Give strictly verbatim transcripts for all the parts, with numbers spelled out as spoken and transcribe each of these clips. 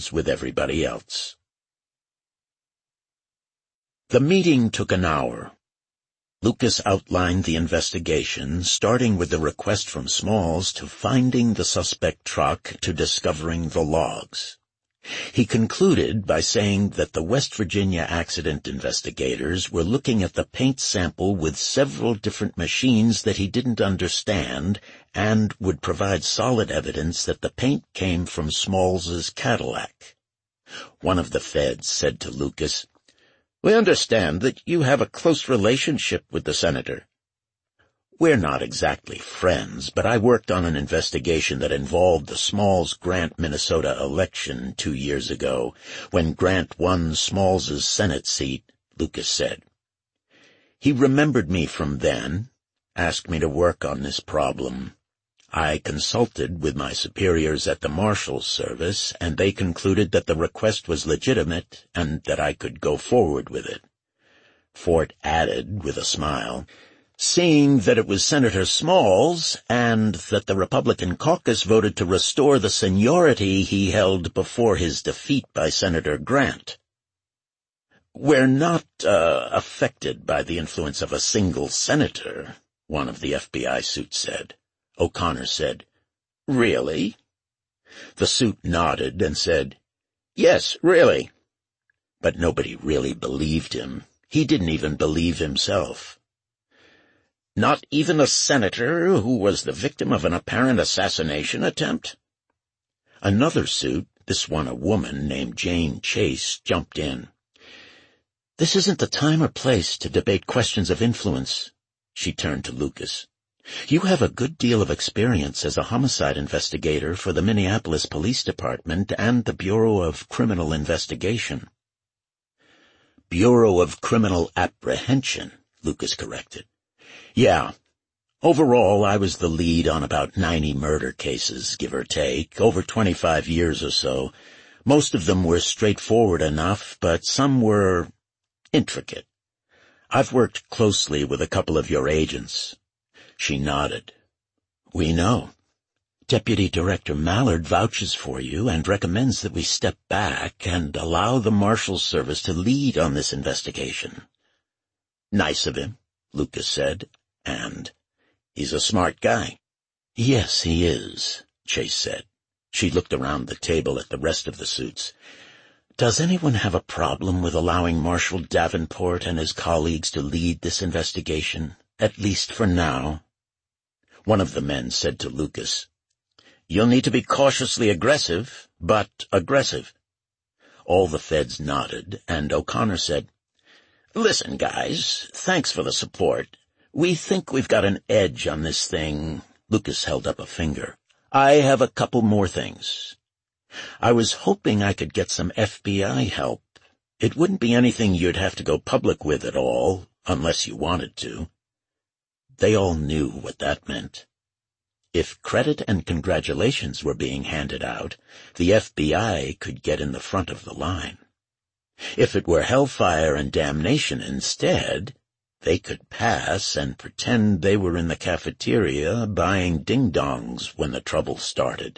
friends with everybody else. The meeting took an hour. Lucas outlined the investigation, starting with the request from Smalls to finding the suspect truck to discovering the logs. He concluded by saying that the West Virginia accident investigators were looking at the paint sample with several different machines that he didn't understand and would provide solid evidence that the paint came from Smalls's Cadillac. One of the feds said to Lucas, "We understand that you have a close relationship with the senator." "We're not exactly friends, but I worked on an investigation that involved the Smalls-Grant, Minnesota election two years ago, when Grant won Smalls's Senate seat," Lucas said. "He remembered me from then, asked me to work on this problem. I consulted with my superiors at the Marshal's Service, and they concluded that the request was legitimate and that I could go forward with it." Fort added, with a smile, "Seeing that it was Senator Smalls and that the Republican caucus voted to restore the seniority he held before his defeat by Senator Grant." "We're not, uh, affected by the influence of a single senator," one of the F B I suits said. O'Connor said, "Really?" The suit nodded and said, "Yes, really." But nobody really believed him. He didn't even believe himself. "Not even a senator who was the victim of an apparent assassination attempt?" Another suit, this one a woman named Jane Chase, jumped in. "This isn't the time or place to debate questions of influence." She turned to Lucas. "You have a good deal of experience as a homicide investigator for the Minneapolis Police Department and the Bureau of Criminal Investigation." "Bureau of Criminal Apprehension," Lucas corrected. "Yeah. Overall, I was the lead on about ninety murder cases, give or take, over twenty-five years or so. Most of them were straightforward enough, but some were intricate. I've worked closely with a couple of your agents." She nodded. "We know. Deputy Director Mallard vouches for you and recommends that we step back and allow the Marshal's Service to lead on this investigation." "Nice of him," Lucas said, and, "He's a smart guy." "Yes, he is," Chase said. She looked around the table at the rest of the suits. "Does anyone have a problem with allowing Marshal Davenport and his colleagues to lead this investigation, at least for now?" One of the men said to Lucas, "You'll need to be cautiously aggressive, but aggressive." All the feds nodded, and O'Connor said, "Listen, guys, thanks for the support. We think we've got an edge on this thing." Lucas held up a finger. "I have a couple more things. I was hoping I could get some F B I help. It wouldn't be anything you'd have to go public with at all, unless you wanted to." They all knew what that meant. If credit and congratulations were being handed out, the F B I could get in the front of the line. If it were hellfire and damnation instead, they could pass and pretend they were in the cafeteria buying ding-dongs when the trouble started.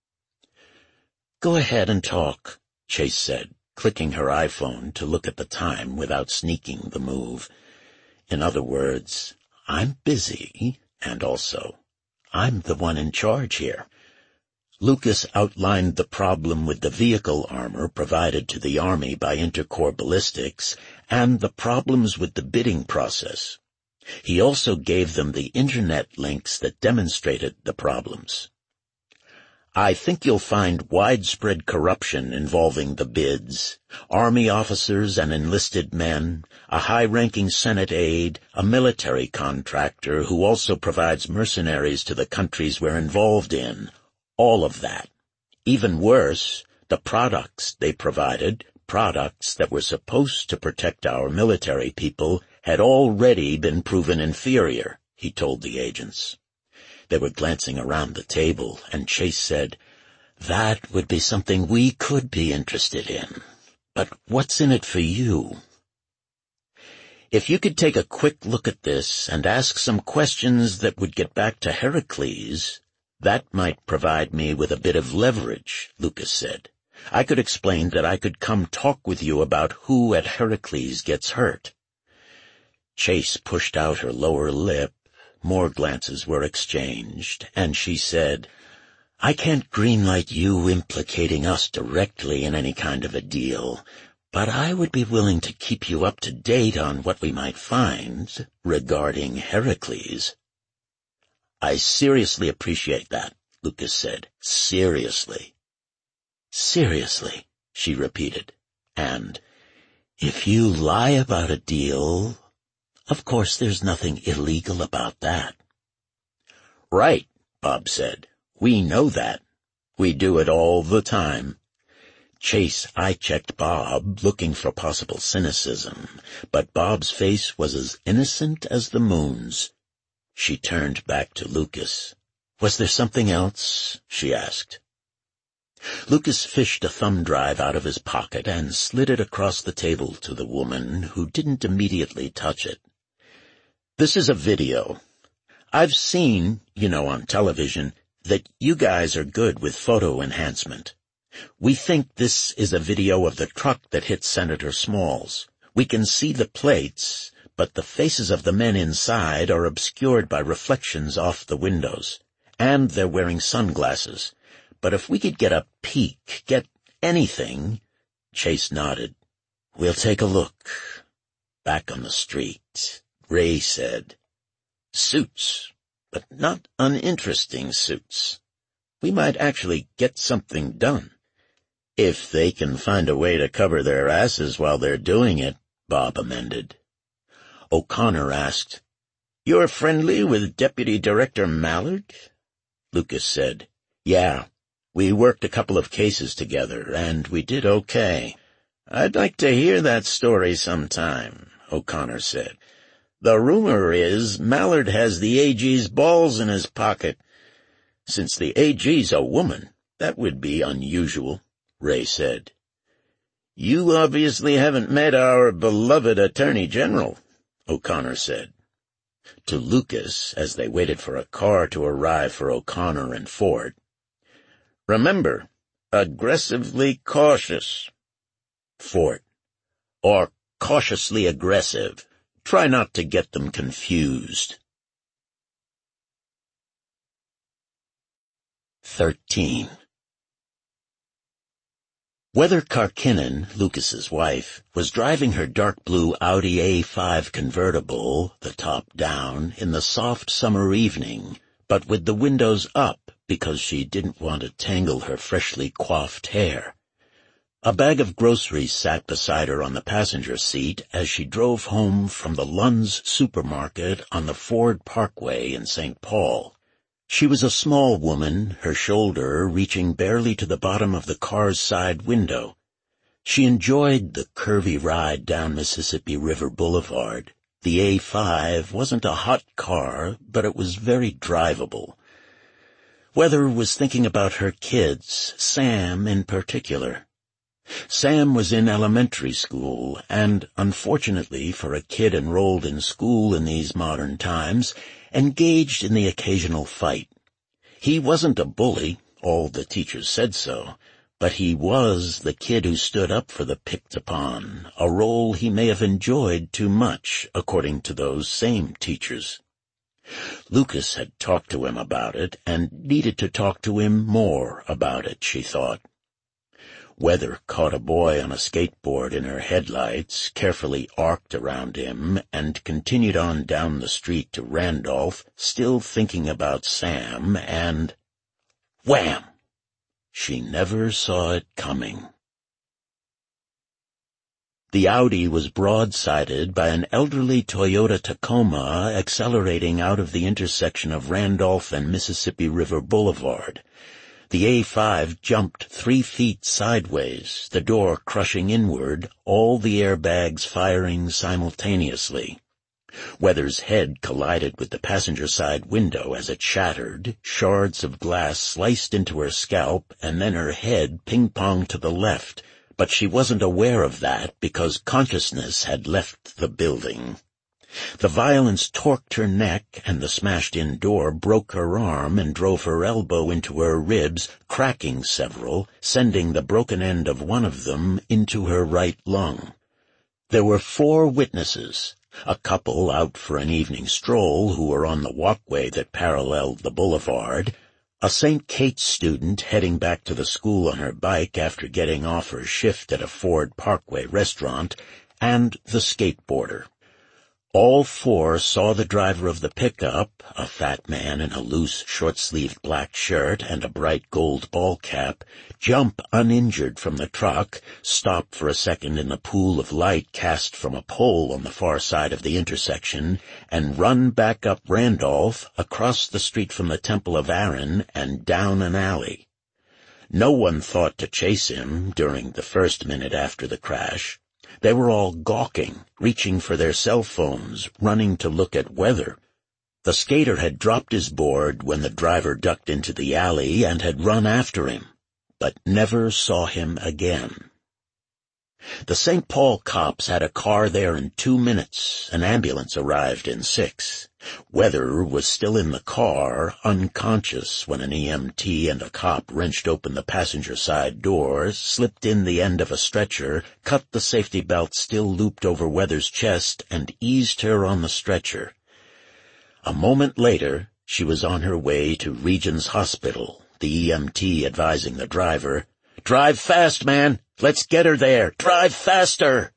"Go ahead and talk," Chase said, clicking her iPhone to look at the time without sneaking the move. In other words, I'm busy, and also, I'm the one in charge here. Lucas outlined the problem with the vehicle armor provided to the Army by Intercorps Ballistics and the problems with the bidding process. He also gave them the Internet links that demonstrated the problems. "I think you'll find widespread corruption involving the bids, Army officers and enlisted men, a high-ranking Senate aide, a military contractor who also provides mercenaries to the countries we're involved in. All of that. Even worse, the products they provided, products that were supposed to protect our military people, had already been proven inferior," he told the agents. They were glancing around the table, and Chase said, "That would be something we could be interested in. But what's in it for you?" "If you could take a quick look at this and ask some questions that would get back to Heracles, that might provide me with a bit of leverage," Lucas said. I could explain that I could come talk with you about who at Heracles gets hurt." Chase pushed out her lower lip. More glances were exchanged, and she said, "I can't greenlight you implicating us directly in any kind of a deal, but I would be willing to keep you up to date on what we might find regarding Heracles." "I seriously appreciate that," Lucas said. "Seriously." "Seriously," she repeated. And, "If you lie about a deal, of course there's nothing illegal about that." "Right," Bob said. "We know that. We do it all the time." Chase eye-checked Bob, looking for possible cynicism, but Bob's face was as innocent as the moon's. She turned back to Lucas. "Was there something else?" she asked. Lucas fished a thumb drive out of his pocket and slid it across the table to the woman, who didn't immediately touch it. "This is a video. I've seen, you know, on television, that you guys are good with photo enhancement. We think this is a video of the truck that hit Senator Smalls. We can see the plates, but the faces of the men inside are obscured by reflections off the windows, and they're wearing sunglasses. But if we could get a peek, get anything—" Chase nodded. "We'll take a look." Back on the street, Ray said, "Suits, but not uninteresting suits. We might actually get something done." "If they can find a way to cover their asses while they're doing it," Bob amended. O'Connor asked, "You're friendly with Deputy Director Mallard?" Lucas said, "Yeah. We worked a couple of cases together, and we did okay." "I'd like to hear that story sometime," O'Connor said. "The rumor is Mallard has the A G's balls in his pocket." "Since the A G's a woman, that would be unusual," Ray said. "You obviously haven't met our beloved Attorney General," O'Connor said. To Lucas, as they waited for a car to arrive for O'Connor and Ford, "Remember, aggressively cautious." Ford, "Or cautiously aggressive. Try not to get them confused." Thirteen. Weather Karkinen, Lucas's wife, was driving her dark blue Audi A five convertible, the top down, in the soft summer evening, but with the windows up because she didn't want to tangle her freshly coiffed hair. A bag of groceries sat beside her on the passenger seat as she drove home from the Lund's supermarket on the Ford Parkway in Saint Paul. She was a small woman, her shoulder reaching barely to the bottom of the car's side window. She enjoyed the curvy ride down Mississippi River Boulevard. The A five wasn't a hot car, but it was very drivable. Weather was thinking about her kids, Sam in particular. Sam was in elementary school, and, unfortunately for a kid enrolled in school in these modern times, engaged in the occasional fight. He wasn't a bully, all the teachers said so, but he was the kid who stood up for the picked upon, a role he may have enjoyed too much, according to those same teachers. Lucas had talked to him about it, and needed to talk to him more about it, she thought. Weather caught a boy on a skateboard in her headlights, carefully arced around him, and continued on down the street to Randolph, still thinking about Sam, and— wham! She never saw it coming. The Audi was broadsided by an elderly Toyota Tacoma accelerating out of the intersection of Randolph and Mississippi River Boulevard. The A five jumped three feet sideways, the door crushing inward, all the airbags firing simultaneously. Weather's head collided with the passenger side window as it shattered, shards of glass sliced into her scalp, and then her head ping-ponged to the left, but she wasn't aware of that because consciousness had left the building. The violence torqued her neck, and the smashed-in door broke her arm and drove her elbow into her ribs, cracking several, sending the broken end of one of them into her right lung. There were four witnesses, a couple out for an evening stroll who were on the walkway that paralleled the boulevard, a Saint Kate's student heading back to the school on her bike after getting off her shift at a Ford Parkway restaurant, and the skateboarder. All four saw the driver of the pickup, a fat man in a loose, short-sleeved black shirt and a bright gold ball cap, jump uninjured from the truck, stop for a second in the pool of light cast from a pole on the far side of the intersection, and run back up Randolph, across the street from the Temple of Aaron, and down an alley. No one thought to chase him during the first minute after the crash. They were all gawking, reaching for their cell phones, running to look at weather. The skater had dropped his board when the driver ducked into the alley and had run after him, but never saw him again. The Saint Paul cops had a car there in two minutes. An ambulance arrived in six. Weather was still in the car, unconscious when an E M T and a cop wrenched open the passenger side door, slipped in the end of a stretcher, cut the safety belt still looped over Weather's chest, and eased her on the stretcher. A moment later, she was on her way to Regions Hospital, the E M T advising the driver, "Drive fast, man! Let's get her there! Drive faster!"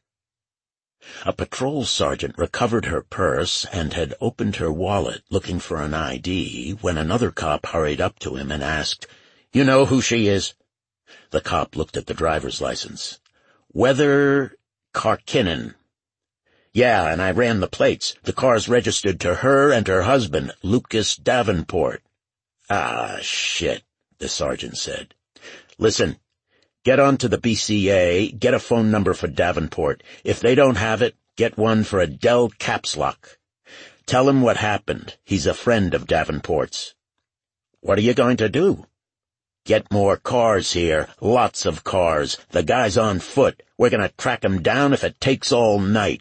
A patrol sergeant recovered her purse and had opened her wallet looking for an I D when another cop hurried up to him and asked, "You know who she is?" The cop looked at the driver's license. "Weather Karkinen." "Yeah, and I ran the plates. The car's registered to her and her husband, Lucas Davenport." "Ah, shit," the sergeant said. "Listen. Get on to the B C A, get a phone number for Davenport. If they don't have it, get one for Adele Capslock. Tell him what happened. He's a friend of Davenport's." "What are you going to do?" "Get more cars here. Lots of cars. The guy's on foot. We're going to track him down if it takes all night."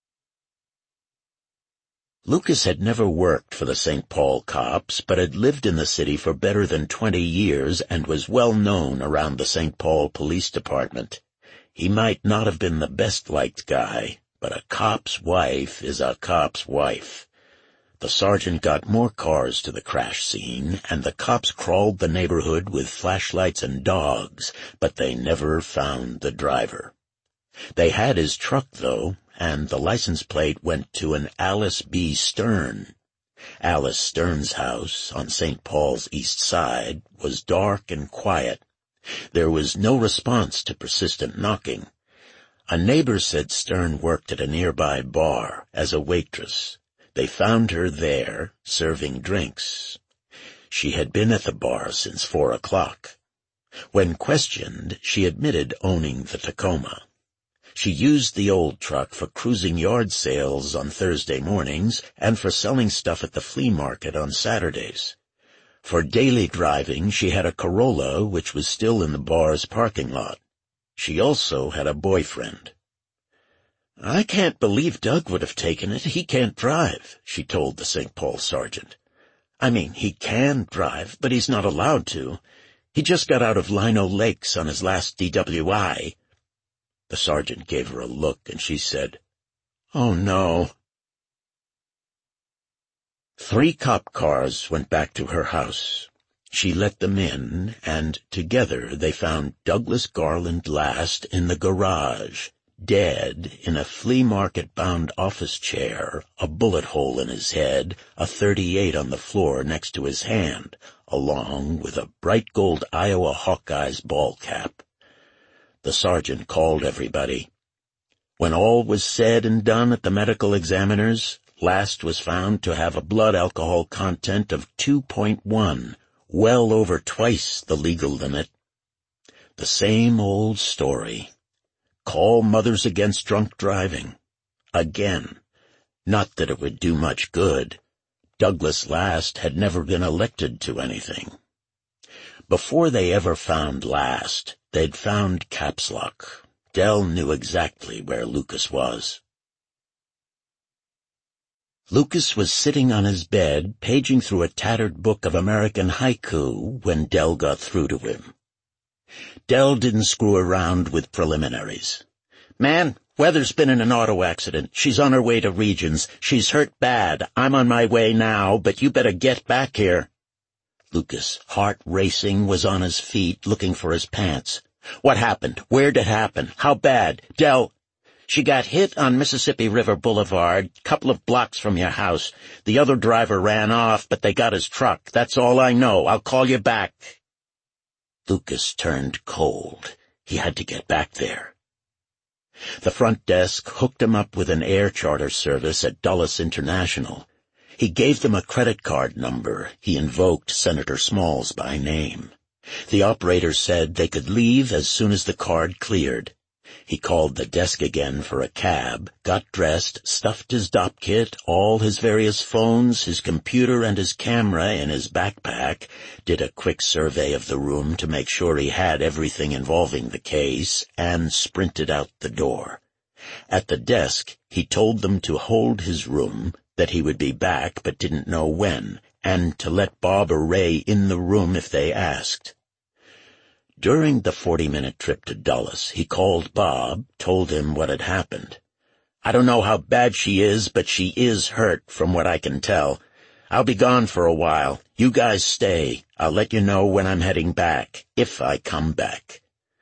Lucas had never worked for the Saint Paul cops, but had lived in the city for better than twenty years and was well known around the Saint Paul Police Department. He might not have been the best-liked guy, but a cop's wife is a cop's wife. The sergeant got more cars to the crash scene, and the cops crawled the neighborhood with flashlights and dogs, but they never found the driver. They had his truck, though, and the license plate went to an Alice B. Stern. Alice Stern's house, on Saint Paul's east side, was dark and quiet. There was no response to persistent knocking. A neighbor said Stern worked at a nearby bar as a waitress. They found her there, serving drinks. She had been at the bar since four o'clock. When questioned, she admitted owning the Tacoma. She used the old truck for cruising yard sales on Thursday mornings and for selling stuff at the flea market on Saturdays. For daily driving, she had a Corolla, which was still in the bar's parking lot. She also had a boyfriend. "I can't believe Doug would have taken it. He can't drive," she told the Saint Paul sergeant. "I mean, he can drive, but he's not allowed to. He just got out of Lino Lakes on his last D W I. The sergeant gave her a look, and she said, "Oh, no." Three cop cars went back to her house. She let them in, and together they found Douglas Garland Last in the garage, dead in a flea market-bound office chair, a bullet hole in his head, a thirty-eight on the floor next to his hand, along with a bright gold Iowa Hawkeyes ball cap. The sergeant called everybody. When all was said and done at the medical examiner's, Last was found to have a blood alcohol content of two point one, well over twice the legal limit. The same old story. Call Mothers Against Drunk Driving. Again. Not that it would do much good. Douglas Last had never been elected to anything. Before they ever found Last, they'd found Capslock. Dell knew exactly where Lucas was. Lucas was sitting on his bed, paging through a tattered book of American haiku when Dell got through to him. Dell didn't screw around with preliminaries. "Man, Weather's been in an auto accident. She's on her way to Regions. She's hurt bad. I'm on my way now, but you better get back here." Lucas, heart racing, was on his feet, looking for his pants. "What happened? Where'd it happen? How bad? Dell—" "She got hit on Mississippi River Boulevard, couple of blocks from your house. The other driver ran off, but they got his truck. That's all I know. I'll call you back." Lucas turned cold. He had to get back there. The front desk hooked him up with an air charter service at Dulles International. He gave them a credit card number. He invoked Senator Smalls by name. The operator said they could leave as soon as the card cleared. He called the desk again for a cab, got dressed, stuffed his dopp kit, all his various phones, his computer and his camera in his backpack, did a quick survey of the room to make sure he had everything involving the case, and sprinted out the door. At the desk, he told them to hold his room, that he would be back but didn't know when, and to let Bob or Ray in the room if they asked. During the forty-minute trip to Dulles, he called Bob, told him what had happened. "I don't know how bad she is, but she is hurt, from what I can tell. I'll be gone for a while. You guys stay. I'll let you know when I'm heading back, if I come back."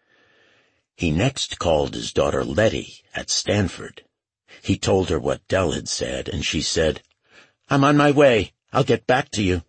He next called his daughter Letty at Stanford. He told her what Dell had said, and she said, "I'm on my way. I'll get back to you."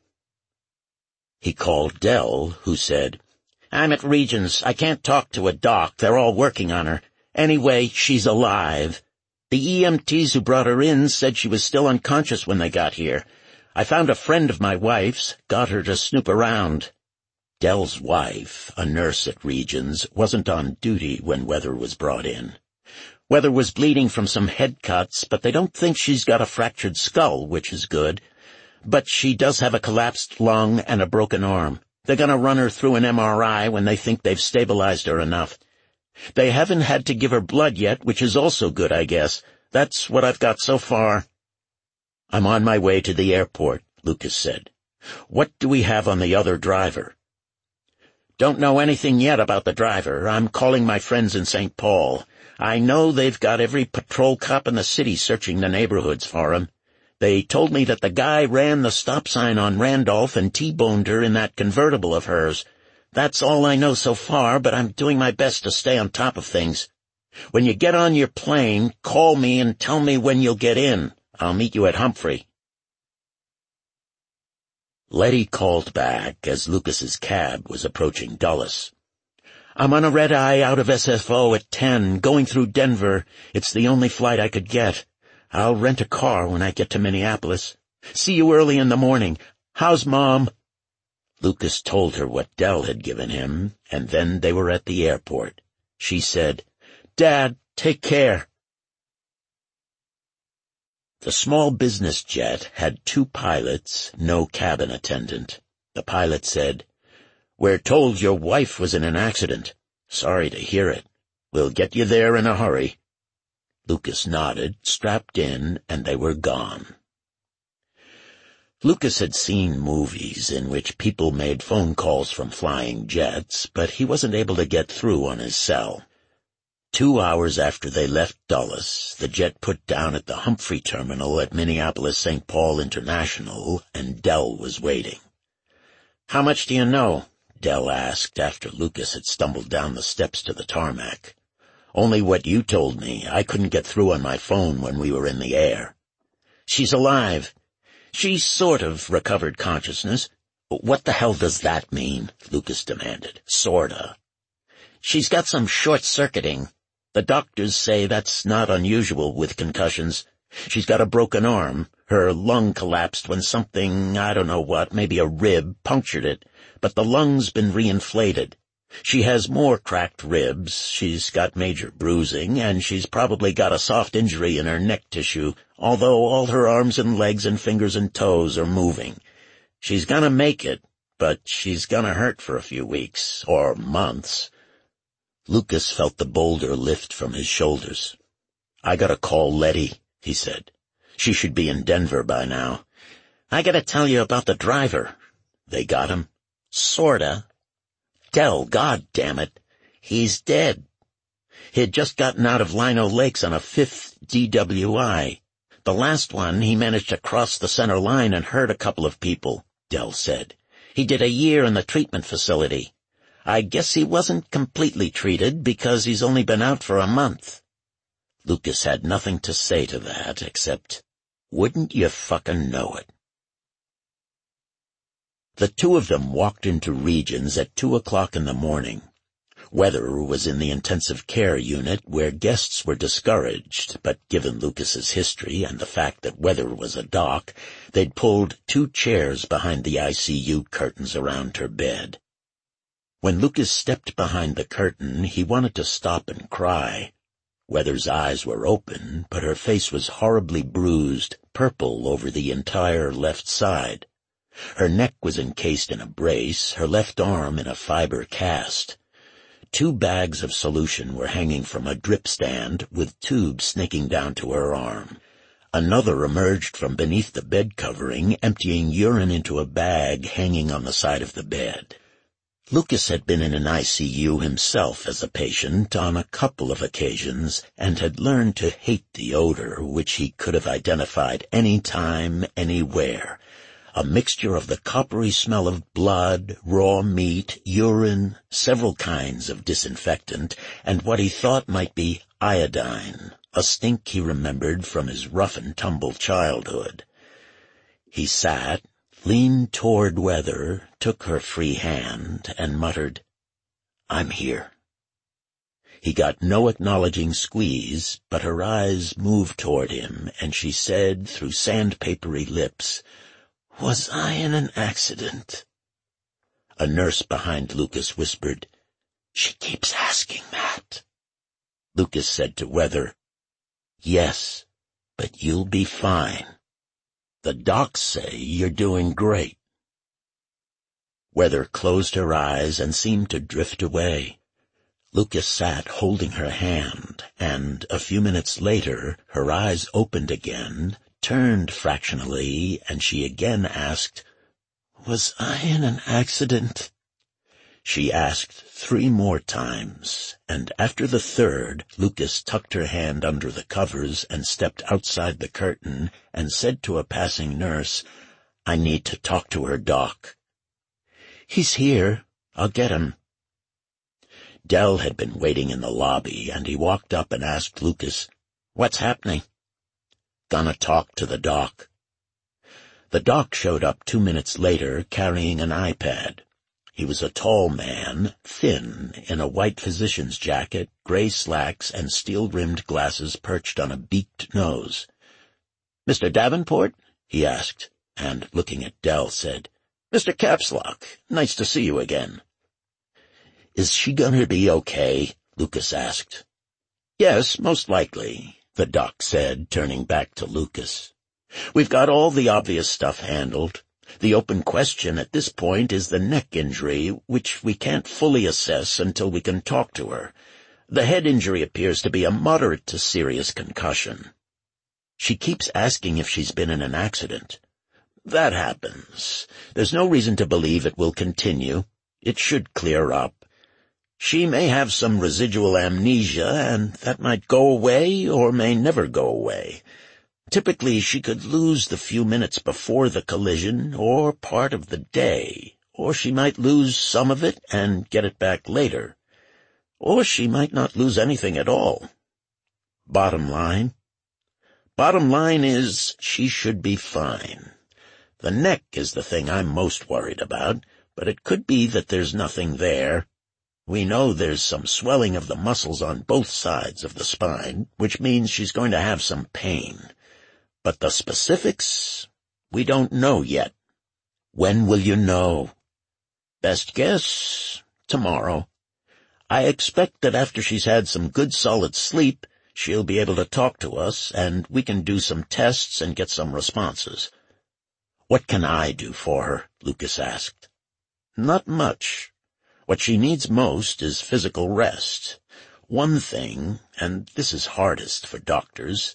He called Dell, who said, "I'm at Regions. I can't talk to a doc. They're all working on her. Anyway, she's alive. The E M Ts who brought her in said she was still unconscious when they got here. I found a friend of my wife's, got her to snoop around." Dell's wife, a nurse at Regions, wasn't on duty when Weather was brought in. Weather was bleeding from some head cuts, but they don't think she's got a fractured skull, which is good. But she does have a collapsed lung and a broken arm. They're going to run her through an M R I when they think they've stabilized her enough. They haven't had to give her blood yet, which is also good, I guess. That's what I've got so far. "I'm on my way to the airport," Lucas said. "What do we have on the other driver?" "Don't know anything yet about the driver. I'm calling my friends in Saint Paul. I know they've got every patrol cop in the city searching the neighborhoods for him. They told me that the guy ran the stop sign on Randolph and T-boned her in that convertible of hers. That's all I know so far, but I'm doing my best to stay on top of things. When you get on your plane, call me and tell me when you'll get in. I'll meet you at Humphrey." Letty called back as Lucas's cab was approaching Dulles. "I'm on a red-eye out of S F O at ten, going through Denver. It's the only flight I could get. I'll rent a car when I get to Minneapolis. See you early in the morning. How's Mom?" Lucas told her what Dell had given him, and then they were at the airport. She said, "Dad, take care." The small business jet had two pilots, no cabin attendant. The pilot said, "We're told your wife was in an accident. Sorry to hear it. We'll get you there in a hurry." Lucas nodded, strapped in, and they were gone. Lucas had seen movies in which people made phone calls from flying jets, but he wasn't able to get through on his cell. Two hours after they left Dulles, the jet put down at the Humphrey terminal at Minneapolis-Saint Paul International, and Dell was waiting. "How much do you know?" Dell asked after Lucas had stumbled down the steps to the tarmac. "Only what you told me. I couldn't get through on my phone when we were in the air." "She's alive. She sort of recovered consciousness." "What the hell does that mean?" Lucas demanded. "Sorta." "She's got some short-circuiting. The doctors say that's not unusual with concussions. She's got a broken arm. Her lung collapsed when something, I don't know what, maybe a rib, punctured it, but the lung's been reinflated. She has more cracked ribs, she's got major bruising, and she's probably got a soft injury in her neck tissue, although all her arms and legs and fingers and toes are moving. She's gonna make it, but she's gonna hurt for a few weeks, or months." Lucas felt the boulder lift from his shoulders. "I gotta call Letty," he said. She should be in Denver by now. I gotta tell you about the driver. They got him? Sorta. Dell, goddammit. He's dead. He'd just gotten out of Lino Lakes on a fifth D W I. The last one, he managed to cross the center line and hurt a couple of people, Dell said. He did a year in the treatment facility. I guess he wasn't completely treated because he's only been out for a month. Lucas had nothing to say to that except, wouldn't you fucking know it? The two of them walked into Regions at two o'clock in the morning. Weather was in the intensive care unit where guests were discouraged, but given Lucas's history and the fact that Weather was a doc, they'd pulled two chairs behind the I C U curtains around her bed. When Lucas stepped behind the curtain, he wanted to stop and cry. Weather's eyes were open, but her face was horribly bruised, purple over the entire left side. Her neck was encased in a brace, her left arm in a fiber cast. Two bags of solution were hanging from a drip stand, with tubes snaking down to her arm. Another emerged from beneath the bed covering, emptying urine into a bag hanging on the side of the bed. Lucas had been in an I C U himself as a patient on a couple of occasions, and had learned to hate the odor, which he could have identified any time, anywhere. A mixture of the coppery smell of blood, raw meat, urine, several kinds of disinfectant, and what he thought might be iodine, a stink he remembered from his rough-and-tumble childhood. He sat, leaned toward Weather, took her free hand, and muttered, "I'm here." He got no acknowledging squeeze, but her eyes moved toward him, and she said through sandpapery lips, "Was I in an accident?" A nurse behind Lucas whispered, "She keeps asking that." Lucas said to Weather, "Yes, but you'll be fine. The docs say you're doing great." Weather closed her eyes and seemed to drift away. Lucas sat holding her hand, and a few minutes later her eyes opened again, turned fractionally, and she again asked, "Was I in an accident?" She asked three more times, and after the third, Lucas tucked her hand under the covers and stepped outside the curtain and said to a passing nurse, "I need to talk to her doc." "He's here. I'll get him." Dell had been waiting in the lobby, and he walked up and asked Lucas, "What's happening?" "Gonna talk to the doc." The doc showed up two minutes later carrying an iPad. He was a tall man, thin, in a white physician's jacket, gray slacks, and steel-rimmed glasses perched on a beaked nose. "Mister Davenport?" he asked, and, looking at Dell, said, "Mister Capslock, nice to see you again." "Is she gonna be okay?" Lucas asked. "Yes, most likely," the doc said, turning back to Lucas. "We've got all the obvious stuff handled. The open question at this point is the neck injury, which we can't fully assess until we can talk to her. The head injury appears to be a moderate to serious concussion. She keeps asking if she's been in an accident. That happens. There's no reason to believe it will continue. It should clear up. She may have some residual amnesia, and that might go away or may never go away. Typically, she could lose the few minutes before the collision or part of the day, or she might lose some of it and get it back later. Or she might not lose anything at all. Bottom line? Bottom line is she should be fine. The neck is the thing I'm most worried about, but it could be that there's nothing there. We know there's some swelling of the muscles on both sides of the spine, which means she's going to have some pain. But the specifics, we don't know yet. When will you know? Best guess, tomorrow. I expect that after she's had some good solid sleep, she'll be able to talk to us, and we can do some tests and get some responses. What can I do for her? Lucas asked. Not much. What she needs most is physical rest. One thing, and this is hardest for doctors,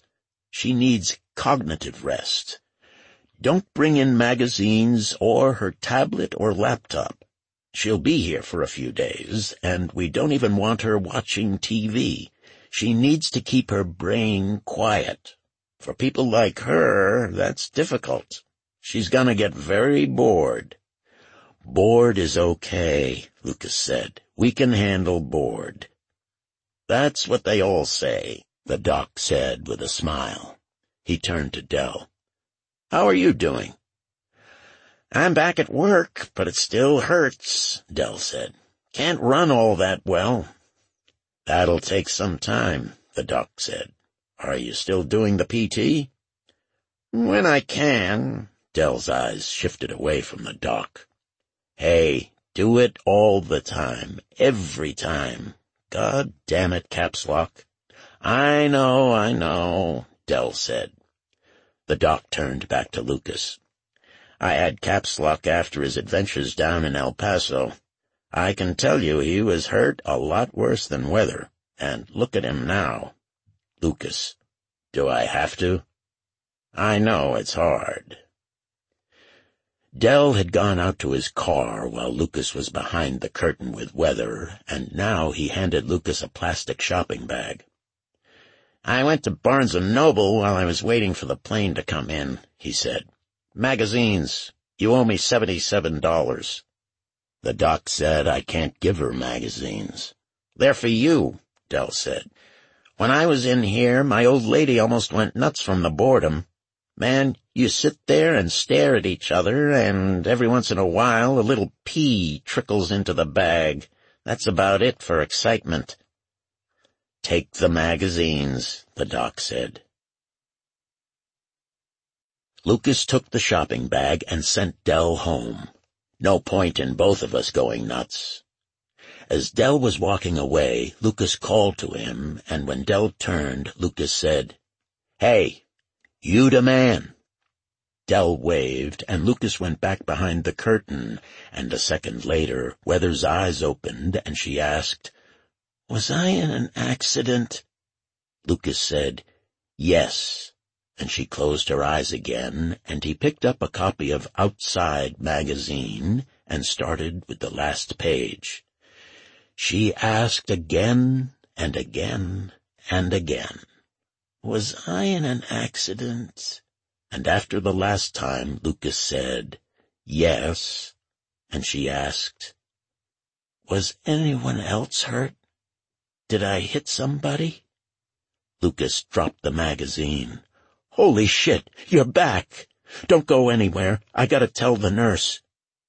She needs cognitive rest. Don't bring in magazines or her tablet or laptop. She'll be here for a few days, and we don't even want her watching T V. She needs to keep her brain quiet. For people like her, that's difficult. She's gonna get very bored. Bored is okay, Lucas said. We can handle bored. That's what they all say, the doc said with a smile. He turned to Dell. How are you doing? I'm back at work, but it still hurts, Dell said. Can't run all that well. That'll take some time, the doc said. Are you still doing the P T? When I can. Dell's eyes shifted away from the doc. Hey, do it all the time, every time. God damn it, Caps Lock. I know, I know, Dell said. The doc turned back to Lucas. I had Caps Lock after his adventures down in El Paso. I can tell you he was hurt a lot worse than Weather, and look at him now. Lucas, do I have to? I know it's hard. Dell had gone out to his car while Lucas was behind the curtain with Weather, and now he handed Lucas a plastic shopping bag. I went to Barnes and Noble while I was waiting for the plane to come in, he said. Magazines. You owe me seventy-seven dollars. The doc said I can't give her magazines. They're for you, Dell said. When I was in here, my old lady almost went nuts from the boredom. Man, you sit there and stare at each other, and every once in a while a little pee trickles into the bag. That's about it for excitement. Take the magazines, the doc said. Lucas took the shopping bag and sent Dell home. No point in both of us going nuts. As Dell was walking away, Lucas called to him, and when Dell turned, Lucas said, Hey, you the man. Dell waved, and Lucas went back behind the curtain, and a second later, Weather's eyes opened, and she asked, Was I in an accident? Lucas said, Yes, and she closed her eyes again, and he picked up a copy of Outside magazine and started with the last page. She asked again and again and again, Was I in an accident? And after the last time, Lucas said, Yes, and she asked, Was anyone else hurt? Did I hit somebody? Lucas dropped the magazine. Holy shit, you're back. Don't go anywhere. I gotta tell the nurse.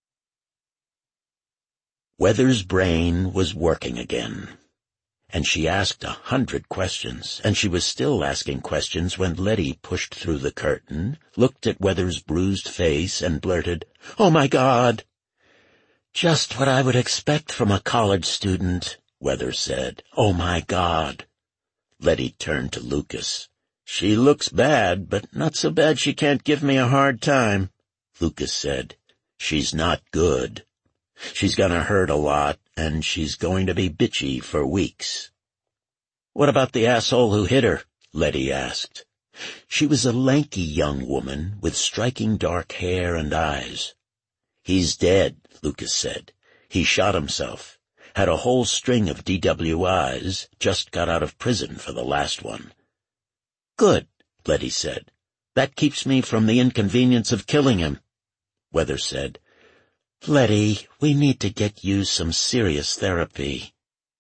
Weather's brain was working again, and she asked a hundred questions, and she was still asking questions when Letty pushed through the curtain, looked at Weather's bruised face, and blurted, Oh, my God! Just what I would expect from a college student, Weather said. Oh, my God! Letty turned to Lucas. She looks bad, but not so bad she can't give me a hard time, Lucas said. She's not good. She's gonna hurt a lot, and she's going to be bitchy for weeks. What about the asshole who hit her? Letty asked. She was a lanky young woman with striking dark hair and eyes. He's dead, Lucas said. He shot himself. Had a whole string of D W Is, just got out of prison for the last one. Good, Letty said. That keeps me from the inconvenience of killing him. Weather said, Letty, we need to get you some serious therapy.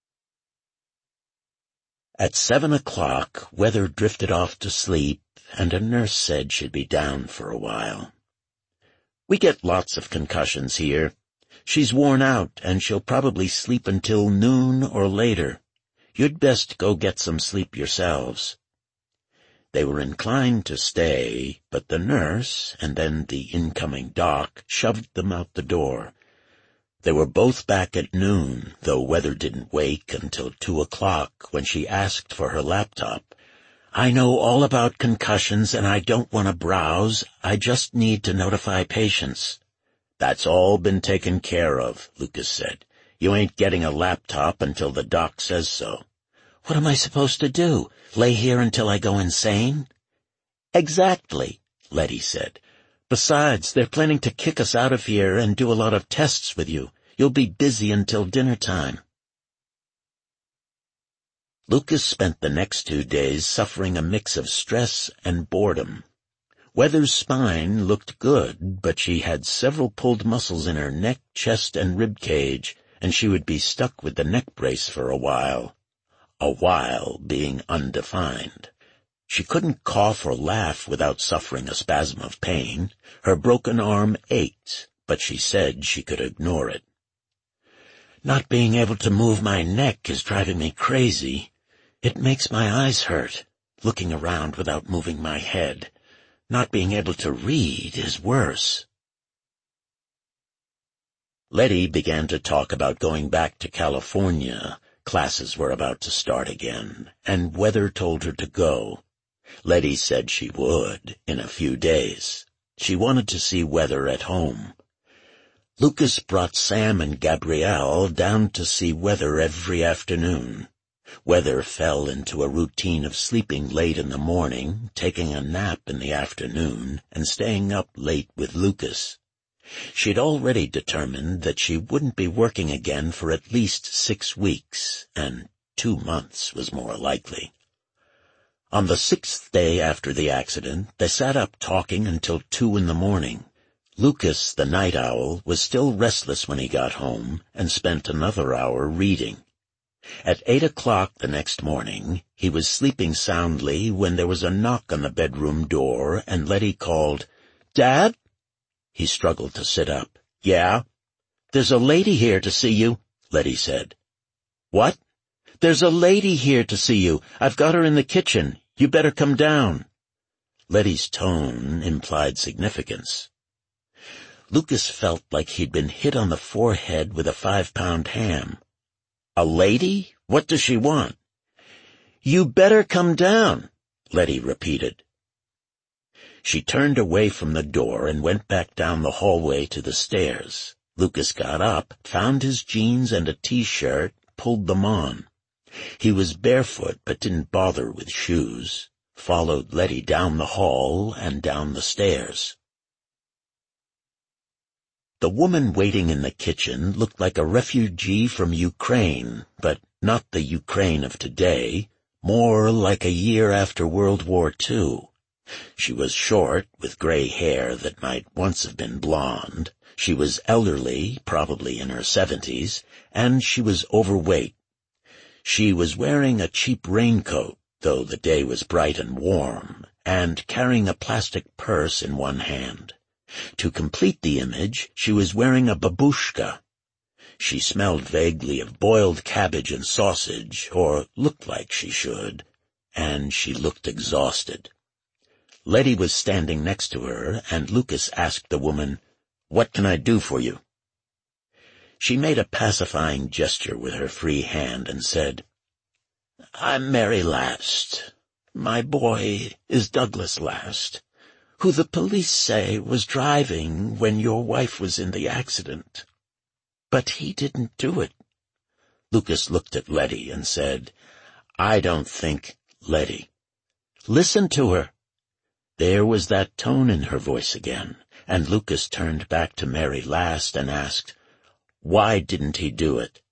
At seven o'clock, Weather drifted off to sleep, and a nurse said she'd be down for a while. We get lots of concussions here. She's worn out, and she'll probably sleep until noon or later. You'd best go get some sleep yourselves. They were inclined to stay, but the nurse, and then the incoming doc, shoved them out the door. They were both back at noon, though Weather didn't wake until two o'clock when she asked for her laptop. I know all about concussions, and I don't want to browse. I just need to notify patients. That's all been taken care of, Lucas said. You ain't getting a laptop until the doc says so. What am I supposed to do? Lay here until I go insane? Exactly, Letty said. Besides, they're planning to kick us out of here and do a lot of tests with you. You'll be busy until dinner time. Lucas spent the next two days suffering a mix of stress and boredom. Weather's spine looked good, but she had several pulled muscles in her neck, chest, and rib cage, and she would be stuck with the neck brace for a while. A while being undefined. She couldn't cough or laugh without suffering a spasm of pain. Her broken arm ached, but she said she could ignore it. Not being able to move my neck is driving me crazy. It makes my eyes hurt, looking around without moving my head. Not being able to read is worse. Letty began to talk about going back to California. Classes were about to start again, and Weather told her to go. Letty said she would, in a few days. She wanted to see Weather at home. Lucas brought Sam and Gabrielle down to see Weather every afternoon. Weather fell into a routine of sleeping late in the morning, taking a nap in the afternoon, and staying up late with Lucas. She'd already determined that she wouldn't be working again for at least six weeks, and two months was more likely. On the sixth day after the accident, they sat up talking until two in the morning. Lucas, the night owl, was still restless when he got home, and spent another hour reading. At eight o'clock the next morning, he was sleeping soundly when there was a knock on the bedroom door, and Letty called, "Dad?" He struggled to sit up. "Yeah?" "There's a lady here to see you," Letty said. "What?" "There's a lady here to see you. I've got her in the kitchen. You better come down." Letty's tone implied significance. Lucas felt like he'd been hit on the forehead with a five-pound ham. "A lady? What does she want?" "You better come down," Letty repeated. She turned away from the door and went back down the hallway to the stairs. Lucas got up, found his jeans and a T-shirt, pulled them on. He was barefoot but didn't bother with shoes, followed Letty down the hall and down the stairs. The woman waiting in the kitchen looked like a refugee from Ukraine, but not the Ukraine of today, more like a year after World War Two. She was short, with gray hair that might once have been blonde. She was elderly, probably in her seventies, and she was overweight. She was wearing a cheap raincoat, though the day was bright and warm, and carrying a plastic purse in one hand. To complete the image, she was wearing a babushka. She smelled vaguely of boiled cabbage and sausage, or looked like she should, and she looked exhausted. Letty was standing next to her, and Lucas asked the woman, "What can I do for you?" She made a pacifying gesture with her free hand and said, "I'm Mary Last. My boy is Douglas Last, who the police say was driving when your wife was in the accident. But he didn't do it." Lucas looked at Letty and said, "I don't think, Letty." "Listen to her." There was that tone in her voice again, and Lucas turned back to Mary Last and asked, "Why didn't he do it?"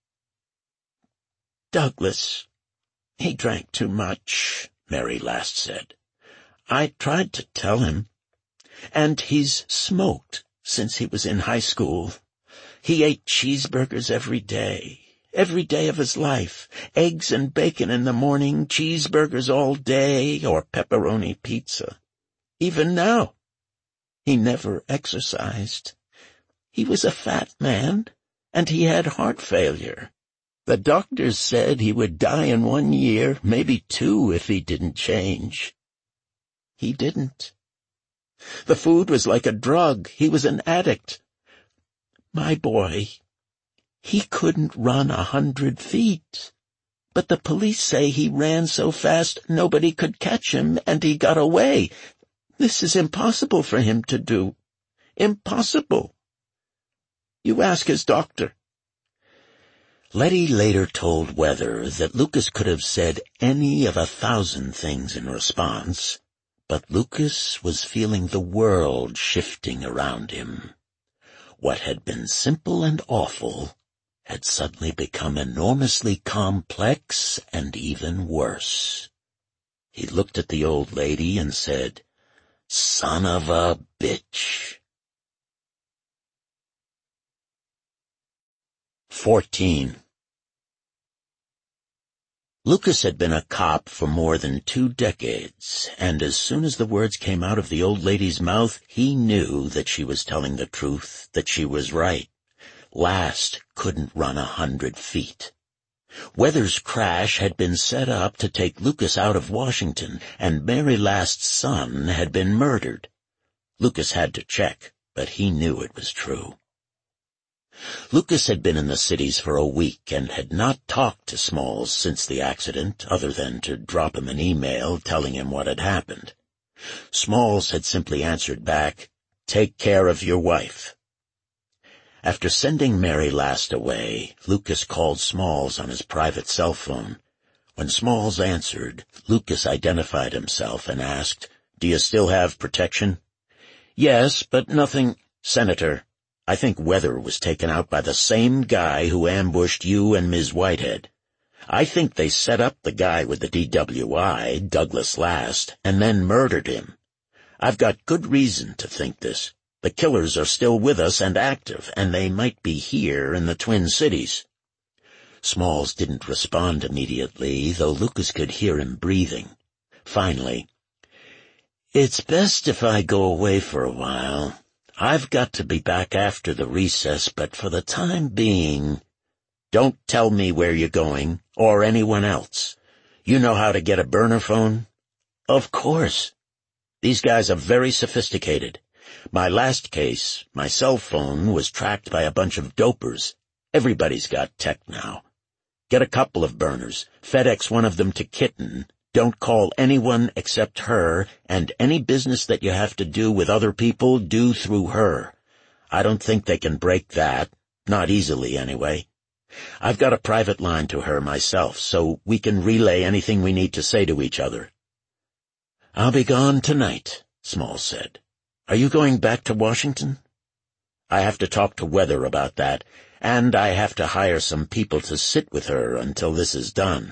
"Douglas, he drank too much," Mary Last said. "I tried to tell him. And he's smoked since he was in high school. He ate cheeseburgers every day, every day of his life. Eggs and bacon in the morning, cheeseburgers all day, or pepperoni pizza. Even now, he never exercised. He was a fat man, and he had heart failure. The doctors said he would die in one year, maybe two, if he didn't change. He didn't. The food was like a drug. He was an addict. My boy, he couldn't run a hundred feet. But the police say he ran so fast nobody could catch him, and he got away. This is impossible for him to do. Impossible. You ask his doctor." Letty later told Weather that Lucas could have said any of a thousand things in response, But Lucas was feeling the world shifting around him. What had been simple and awful had suddenly become enormously complex and even worse. He looked at the old lady and said, "Son of a bitch." Fourteen. Lucas had been a cop for more than two decades, and as soon as the words came out of the old lady's mouth, he knew that she was telling the truth, that she was right. Last couldn't run a hundred feet. Weather's crash had been set up to take Lucas out of Washington, and Mary Last's son had been murdered. Lucas had to check, but he knew it was true. Lucas had been in the cities for a week and had not talked to Smalls since the accident, other than to drop him an email telling him what had happened. Smalls had simply answered back, "Take care of your wife." After sending Mary Last away, Lucas called Smalls on his private cell phone. When Smalls answered, Lucas identified himself and asked, "Do you still have protection?" "Yes, but nothing—" "Senator, I think Weather was taken out by the same guy who ambushed you and Miz Whitehead. I think they set up the guy with the D W I, Douglas Last, and then murdered him. I've got good reason to think this. The killers are still with us and active, and they might be here in the Twin Cities." Smalls didn't respond immediately, though Lucas could hear him breathing. Finally, "It's best if I go away for a while. I've got to be back after the recess, but for the time being—" "Don't tell me where you're going, or anyone else. You know how to get a burner phone?" "Of course. These guys are very sophisticated. My last case, my cell phone, was tracked by a bunch of dopers. Everybody's got tech now. Get a couple of burners. FedEx one of them to Kitten. Don't call anyone except her, and any business that you have to do with other people, do through her. I don't think they can break that. Not easily, anyway. I've got a private line to her myself, so we can relay anything we need to say to each other." "I'll be gone tonight," Smalls said. "Are you going back to Washington?" "I have to talk to Weather about that, and I have to hire some people to sit with her until this is done."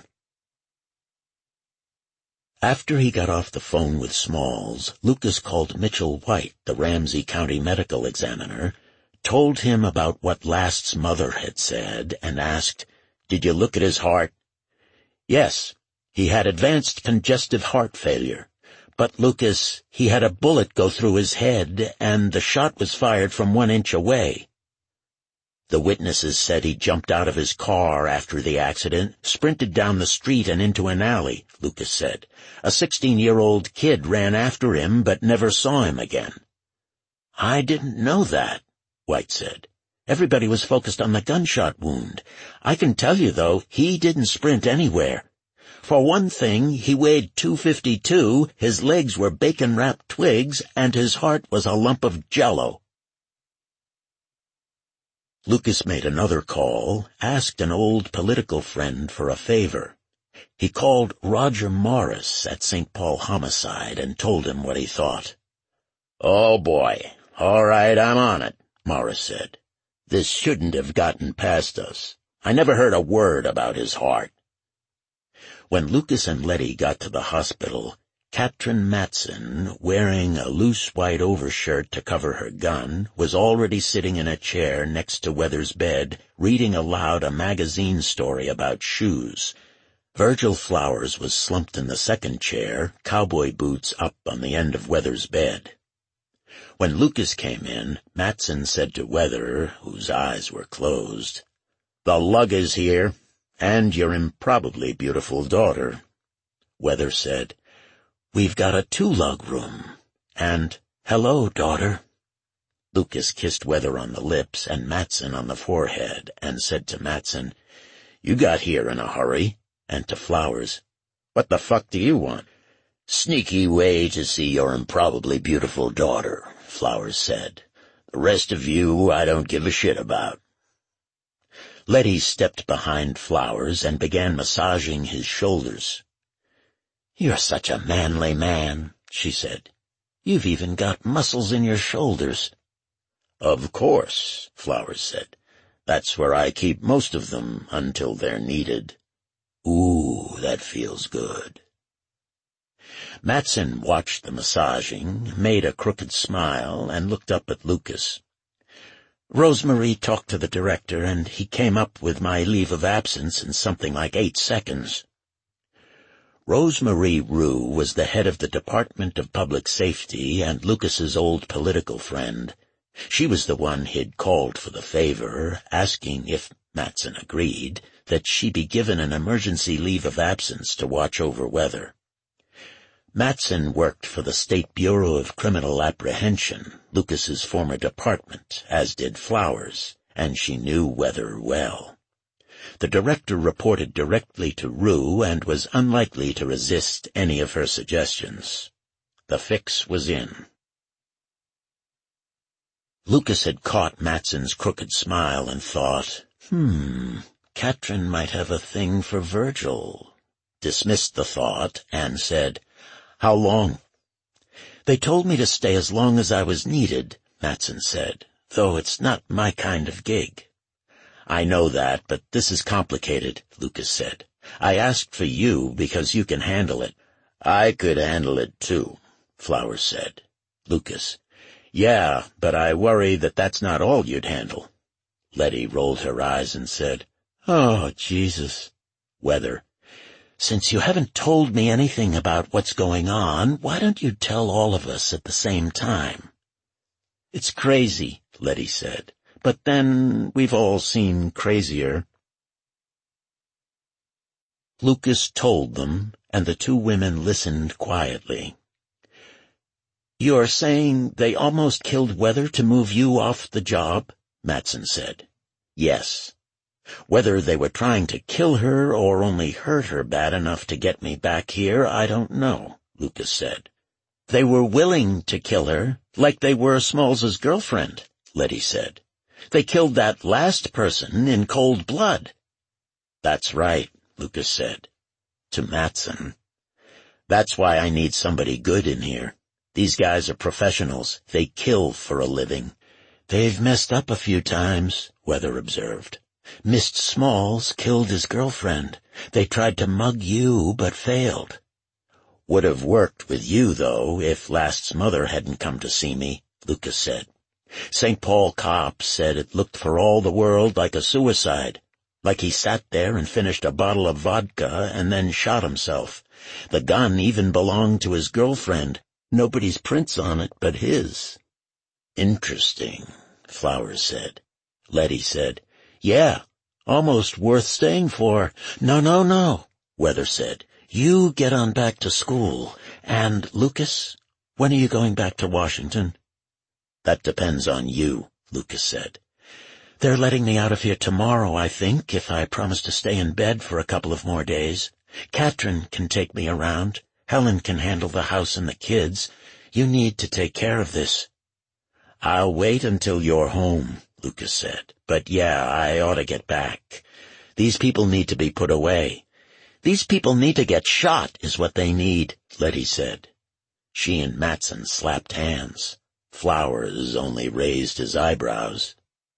After he got off the phone with Smalls, Lucas called Mitchell White, the Ramsey County medical examiner, told him about what Last's mother had said, and asked, "Did you look at his heart?" "Yes, he had advanced congestive heart failure. But, Lucas, he had a bullet go through his head, and the shot was fired from one inch away." "The witnesses said he jumped out of his car after the accident, sprinted down the street and into an alley," Lucas said. "A sixteen-year-old kid ran after him but never saw him again." "I didn't know that," White said. "Everybody was focused on the gunshot wound. I can tell you, though, he didn't sprint anywhere. For one thing, he weighed two fifty-two, his legs were bacon-wrapped twigs, and his heart was a lump of jello." Lucas made another call, asked an old political friend for a favor. He called Roger Morris at Saint Paul Homicide and told him what he thought. "Oh, boy. All right, I'm on it," Morris said. "This shouldn't have gotten past us. I never heard a word about his heart." When Lucas and Letty got to the hospital, Katrin Matson, wearing a loose white overshirt to cover her gun, was already sitting in a chair next to Weather's bed, reading aloud a magazine story about shoes. Virgil Flowers was slumped in the second chair, cowboy boots up on the end of Weather's bed. When Lucas came in, Matson said to Weather, whose eyes were closed, "The lug is here, and your improbably beautiful daughter." Weather said, "We've got a two-lug room," and, "Hello, daughter." Lucas kissed Weather on the lips and Matson on the forehead, and said to Matson, "You got here in a hurry," and to Flowers, "What the fuck do you want?" "Sneaky way to see your improbably beautiful daughter," Flowers said. "The rest of you I don't give a shit about." Letty stepped behind Flowers and began massaging his shoulders. "You're such a manly man," she said. "You've even got muscles in your shoulders." "Of course," Flowers said. "That's where I keep most of them until they're needed." "Ooh, that feels good." Mattson watched the massaging, made a crooked smile, and looked up at Lucas. "Rosemary talked to the director, and he came up with my leave of absence in something like eight seconds. Rosemary Rue was the head of the Department of Public Safety and Lucas's old political friend. She was the one he'd called for the favor, asking, if Mattson agreed, that she be given an emergency leave of absence to watch over Weather. Mattson worked for the State Bureau of Criminal Apprehension, Lucas's former department, as did Flowers, and she knew Weather well. The director reported directly to Rue and was unlikely to resist any of her suggestions. The fix was in. Lucas had caught Mattson's crooked smile and thought, hmm, Katrin might have a thing for Virgil. Dismissed the thought and said, "How long?" "They told me to stay as long as I was needed," Mattson said, "though it's not my kind of gig." "I know that, but this is complicated," Lucas said. "I asked for you because you can handle it." "I could handle it, too," Flowers said. Lucas, "Yeah, but I worry that that's not all you'd handle." Letty rolled her eyes and said, "Oh, Jesus." Weather, "Since you haven't told me anything about what's going on, why don't you tell all of us at the same time?" "It's crazy," Letty said, "but then we've all seen crazier." Lucas told them, and the two women listened quietly. "You're saying they almost killed Weather to move you off the job?" Mattson said. "Yes. Whether they were trying to kill her or only hurt her bad enough to get me back here, I don't know," Lucas said. "They were willing to kill her, like they were Smalls's girlfriend," Letty said. "They killed that last person in cold blood." "That's right," Lucas said. To Mattson, "That's why I need somebody good in here. These guys are professionals. They kill for a living." "They've messed up a few times," Weather observed. "Missed Smalls, killed his girlfriend. They tried to mug you, but failed." "Would have worked with you, though, if Last's mother hadn't come to see me," Lucas said. "Saint Paul cop said it looked for all the world like a suicide, like he sat there and finished a bottle of vodka and then shot himself. The gun even belonged to his girlfriend. Nobody's prints on it but his." "Interesting," Flowers said. Letty said, "Yeah, almost worth staying for." "No, no, no," Weather said. "You get on back to school. And, Lucas, when are you going back to Washington?" "That depends on you," Lucas said. "They're letting me out of here tomorrow, I think, if I promise to stay in bed for a couple of more days. Katrin can take me around. Helen can handle the house and the kids. You need to take care of this." "I'll wait until you're home," Lucas said. "But yeah, I ought to get back. These people need to be put away." "These people need to get shot is what they need," Letty said. She and Mattson slapped hands. Flowers only raised his eyebrows.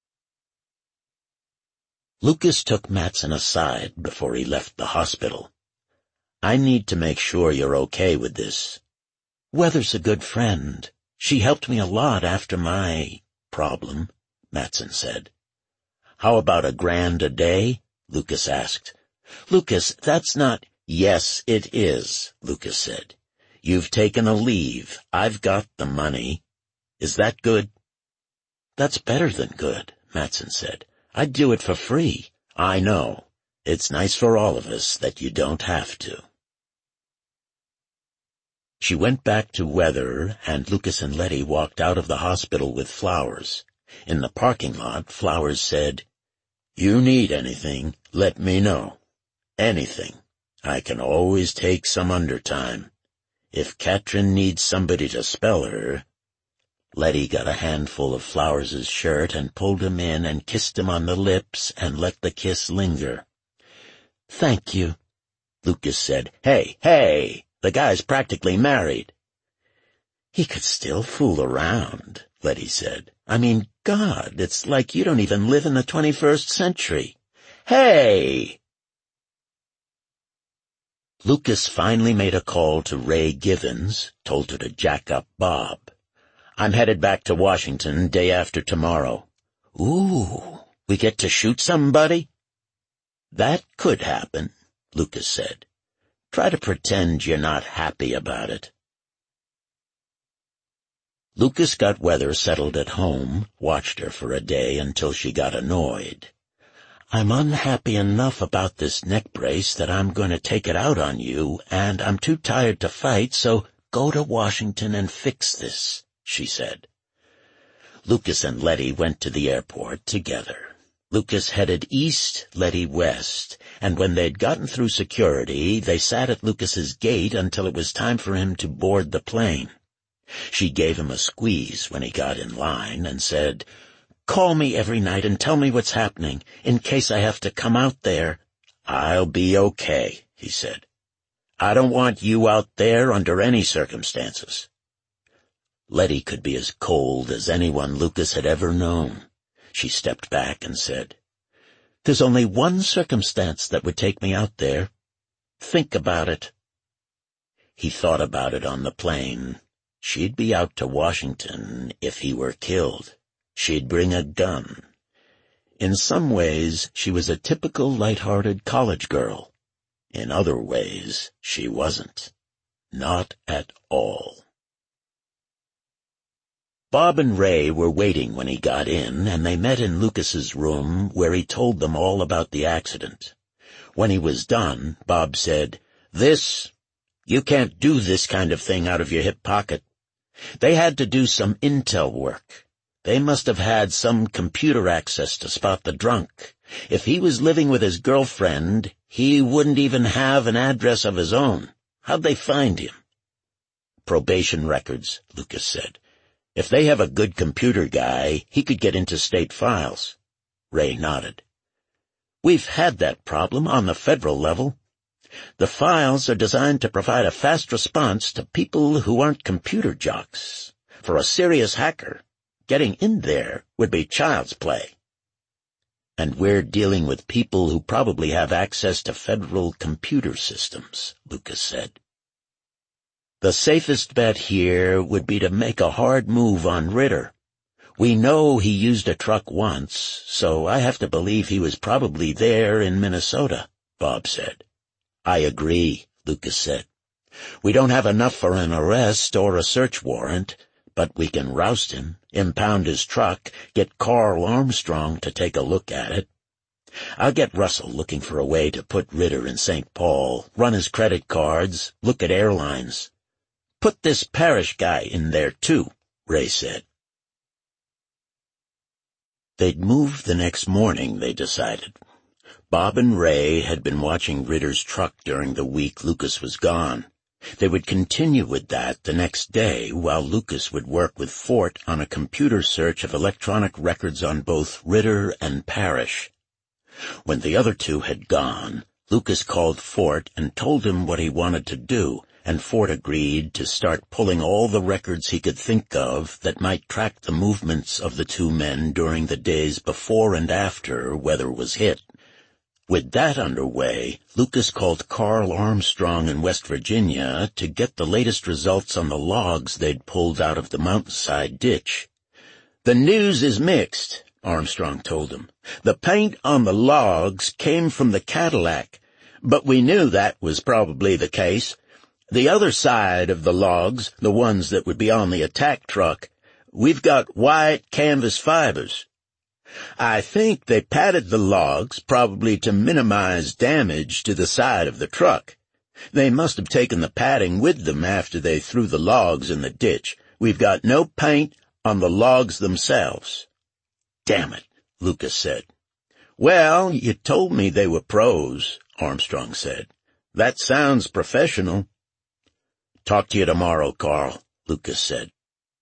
Lucas took Mattson aside before he left the hospital. "I need to make sure you're okay with this. Weather's a good friend. She helped me a lot after my problem," Mattson said. "How about a grand a day?" Lucas asked. "Lucas, that's not—" "Yes, it is," Lucas said. "You've taken a leave. I've got the money. Is that good?" "That's better than good," Mattson said. "I'd do it for free." "I know. It's nice for all of us that you don't have to." She went back to Weather, and Lucas and Letty walked out of the hospital with Flowers. In the parking lot, Flowers said, "You need anything, let me know. Anything. I can always take some undertime. If Katrin needs somebody to spell her—" Letty got a handful of Flowers's shirt and pulled him in and kissed him on the lips and let the kiss linger. "Thank you." Lucas said, "Hey, hey, the guy's practically married." He could still fool around, Letty said. I mean, God, it's like you don't even live in the twenty-first century. Hey! Lucas finally made a call to Ray Givens, told her to jack up Bob. I'm headed back to Washington day after tomorrow. Ooh, we get to shoot somebody? That could happen, Lucas said. Try to pretend you're not happy about it. Lucas got Weather settled at home, watched her for a day until she got annoyed. I'm unhappy enough about this neck brace that I'm going to take it out on you, and I'm too tired to fight, so go to Washington and fix this, she said. Lucas and Letty went to the airport together. Lucas headed east, Letty west, and when they'd gotten through security, they sat at Lucas's gate until it was time for him to board the plane. She gave him a squeeze when he got in line and said, Call me every night and tell me what's happening, in case I have to come out there. I'll be okay, he said. I don't want you out there under any circumstances. Letty could be as cold as anyone Lucas had ever known. She stepped back and said, There's only one circumstance that would take me out there. Think about it. He thought about it on the plane. She'd be out to Washington if he were killed. She'd bring a gun. In some ways, she was a typical light-hearted college girl. In other ways, she wasn't. Not at all. Bob and Ray were waiting when he got in, and they met in Lucas's room, where he told them all about the accident. When he was done, Bob said, This, you can't do this kind of thing out of your hip pocket. They had to do some intel work. They must have had some computer access to spot the drunk. If he was living with his girlfriend, he wouldn't even have an address of his own. How'd they find him? Probation records, Lucas said. If they have a good computer guy, he could get into state files. Ray nodded. We've had that problem on the federal level. The files are designed to provide a fast response to people who aren't computer jocks. For a serious hacker, getting in there would be child's play. And we're dealing with people who probably have access to federal computer systems, Lucas said. The safest bet here would be to make a hard move on Ritter. We know he used a truck once, so I have to believe he was probably there in Minnesota, Bob said. I agree, Lucas said. We don't have enough for an arrest or a search warrant, but we can roust him, impound his truck, get Carl Armstrong to take a look at it. I'll get Russell looking for a way to put Ritter in Saint Paul, run his credit cards, look at airlines. Put this Parrish guy in there, too, Ray said. They'd move the next morning, they decided. Bob and Ray had been watching Ritter's truck during the week Lucas was gone. They would continue with that the next day, while Lucas would work with Fort on a computer search of electronic records on both Ritter and Parrish. When the other two had gone, Lucas called Fort and told him what he wanted to do, and Fort agreed to start pulling all the records he could think of that might track the movements of the two men during the days before and after Weather was hit. With that underway, Lucas called Carl Armstrong in West Virginia to get the latest results on the logs they'd pulled out of the mountainside ditch. The news is mixed, Armstrong told him. The paint on the logs came from the Cadillac, but we knew that was probably the case. The other side of the logs, the ones that would be on the attack truck, we've got white canvas fibers. I think they padded the logs, probably to minimize damage to the side of the truck. They must have taken the padding with them after they threw the logs in the ditch. We've got no paint on the logs themselves. Damn it, Lucas said. Well, you told me they were pros, Armstrong said. That sounds professional. Talk to you tomorrow, Carl, Lucas said.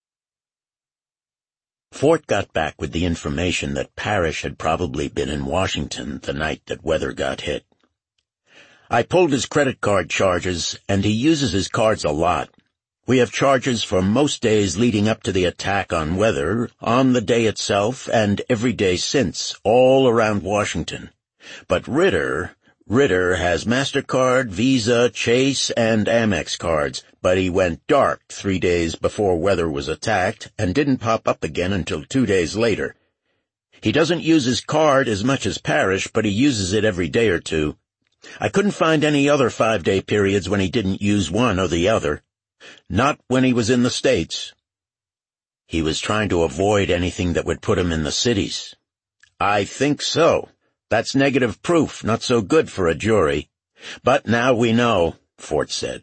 Fort got back with the information that Parrish had probably been in Washington the night that Weather got hit. I pulled his credit card charges, and he uses his cards a lot. We have charges for most days leading up to the attack on weather, on the day itself, and every day since, all around Washington. But Ritter, Ritter has MasterCard, Visa, Chase, and Amex cards, but he went dark three days before weather was attacked and didn't pop up again until two days later. He doesn't use his card as much as Parrish, but he uses it every day or two. I couldn't find any other five-day periods when he didn't use one or the other. Not when he was in the States. He was trying to avoid anything that would put him in the cities. I think so. That's negative proof, not so good for a jury. But now we know, Fort said.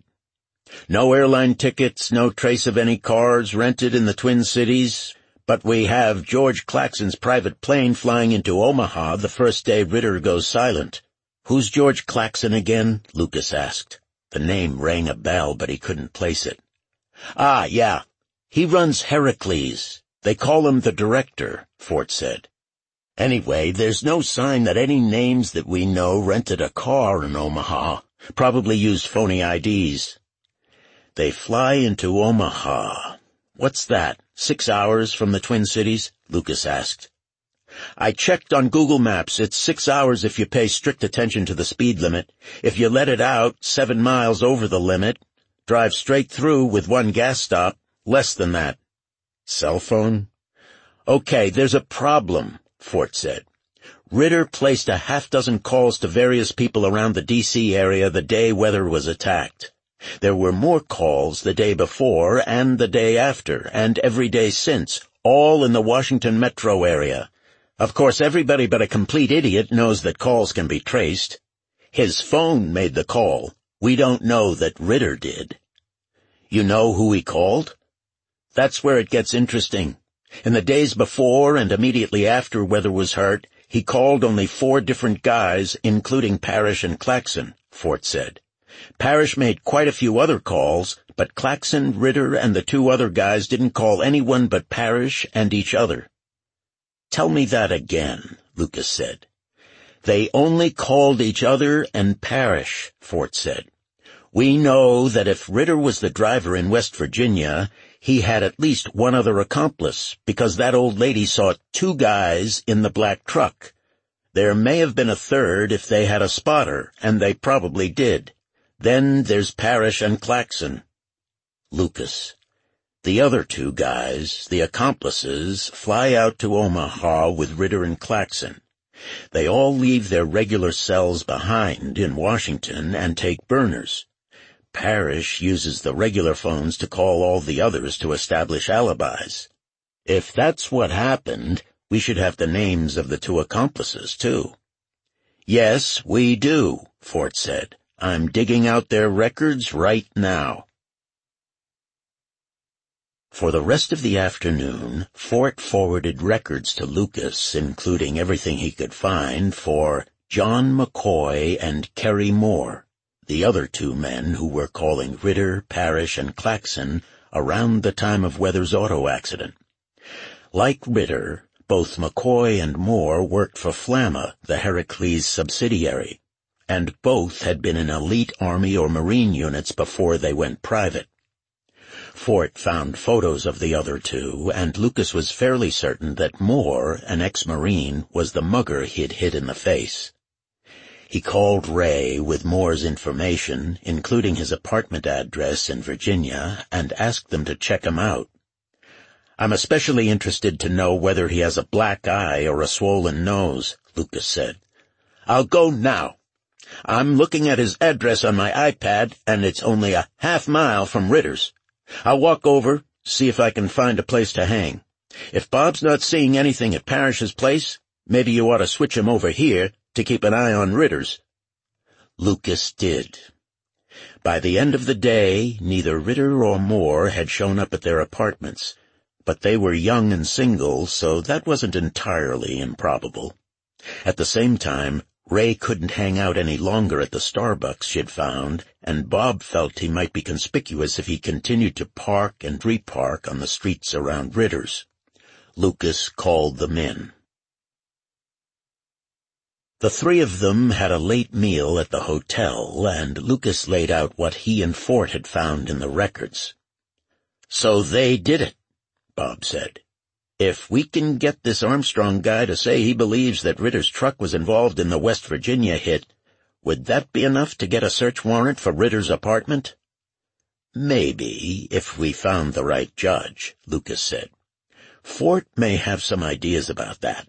No airline tickets, no trace of any cars rented in the Twin Cities, but we have George Claxon's private plane flying into Omaha the first day Ritter goes silent. Who's George Claxon again? Lucas asked. The name rang a bell, but he couldn't place it. Ah, yeah. He runs Heracles. They call him the director, Fort said. Anyway, there's no sign that any names that we know rented a car in Omaha. Probably used phony I Ds. They fly into Omaha. What's that, six hours from the Twin Cities? Lucas asked. I checked on Google Maps. It's six hours if you pay strict attention to the speed limit. If you let it out, seven miles over the limit. Drive straight through with one gas stop. Less than that. Cell phone? Okay, there's a problem, Fort said. Ritter placed a half dozen calls to various people around the D C area the day weather was attacked. There were more calls the day before and the day after, and every day since, all in the Washington metro area. Of course, everybody but a complete idiot knows that calls can be traced. His phone made the call. We don't know that Ritter did. You know who he called? That's where it gets interesting. In the days before and immediately after weather was hurt, he called only four different guys, including Parrish and Claxon, Fort said. Parrish made quite a few other calls, but Claxon, Ritter, and the two other guys didn't call anyone but Parrish and each other. Tell me that again, Lucas said. They only called each other and Parrish, Fort said. We know that if Ritter was the driver in West Virginia, he had at least one other accomplice, because that old lady saw two guys in the black truck. There may have been a third if they had a spotter, and they probably did. Then there's Parrish and Claxon. Lucas. The other two guys, the accomplices, fly out to Omaha with Ritter and Claxon. They all leave their regular cells behind in Washington and take burners. Parrish uses the regular phones to call all the others to establish alibis. If that's what happened, we should have the names of the two accomplices, too. Yes, we do, Fort said. I'm digging out their records right now. For the rest of the afternoon, Fort forwarded records to Lucas, including everything he could find, for John McCoy and Kerry Moore, the other two men who were calling Ritter, Parrish, and Claxon around the time of Weather's auto accident. Like Ritter, both McCoy and Moore worked for Flamma, the Heracles subsidiary, and both had been in elite Army or Marine units before they went private. Fort found photos of the other two, and Lucas was fairly certain that Moore, an ex-Marine, was the mugger he'd hit in the face. He called Ray with Moore's information, including his apartment address in Virginia, and asked them to check him out. I'm especially interested to know whether he has a black eye or a swollen nose, Lucas said. I'll go now. I'm looking at his address on my iPad, and it's only a half mile from Ritter's. I'll walk over, see if I can find a place to hang. If Bob's not seeing anything at Parrish's place, maybe you ought to switch him over here to keep an eye on Ritter's. Lucas did. By the end of the day, neither Ritter or Moore had shown up at their apartments, but they were young and single, so that wasn't entirely improbable. At the same time, Ray couldn't hang out any longer at the Starbucks she'd found, and Bob felt he might be conspicuous if he continued to park and repark on the streets around Ritter's. Lucas called them in. The three of them had a late meal at the hotel, and Lucas laid out what he and Fort had found in the records. So they did it, Bob said. If we can get this Armstrong guy to say he believes that Ritter's truck was involved in the West Virginia hit, would that be enough to get a search warrant for Ritter's apartment? Maybe, if we found the right judge, Lucas said. Fort may have some ideas about that.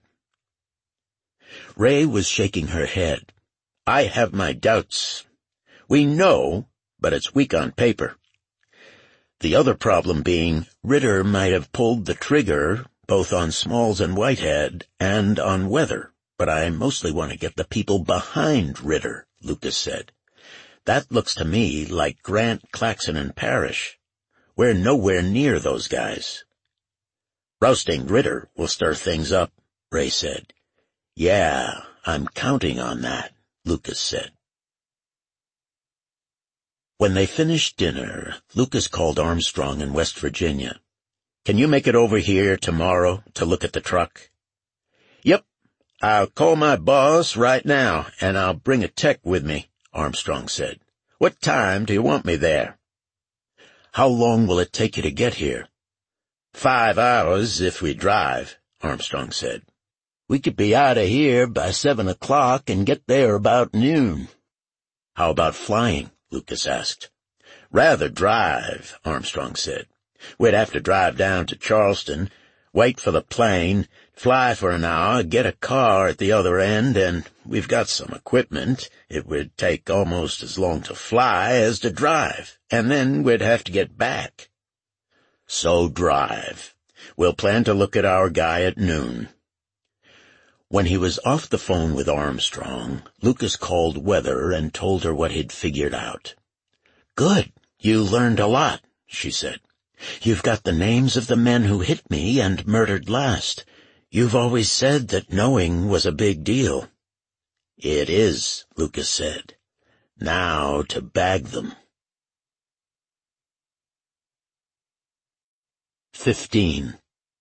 Ray was shaking her head. I have my doubts. We know, but it's weak on paper. The other problem being, Ritter might have pulled the trigger, both on Smalls and Whitehead, and on Weather, but I mostly want to get the people behind Ritter, Lucas said. That looks to me like Grant, Claxon, and Parrish. We're nowhere near those guys. Rousting Ritter will stir things up, Ray said. Yeah, I'm counting on that, Lucas said. When they finished dinner, Lucas called Armstrong in West Virginia. Can you make it over here tomorrow to look at the truck? Yep, I'll call my boss right now, and I'll bring a tech with me, Armstrong said. What time do you want me there? How long will it take you to get here? Five hours if we drive, Armstrong said. We could be out of here by seven o'clock and get there about noon. How about flying? Lucas asked. Rather drive, Armstrong said. We'd have to drive down to Charleston, wait for the plane, fly for an hour, get a car at the other end, and we've got some equipment. It would take almost as long to fly as to drive, and then we'd have to get back. So drive. We'll plan to look at our guy at noon. When he was off the phone with Armstrong, Lucas called Weather and told her what he'd figured out. Good. You learned a lot, she said. You've got the names of the men who hit me and murdered last. You've always said that knowing was a big deal. It is, Lucas said. Now to bag them. Fifteen.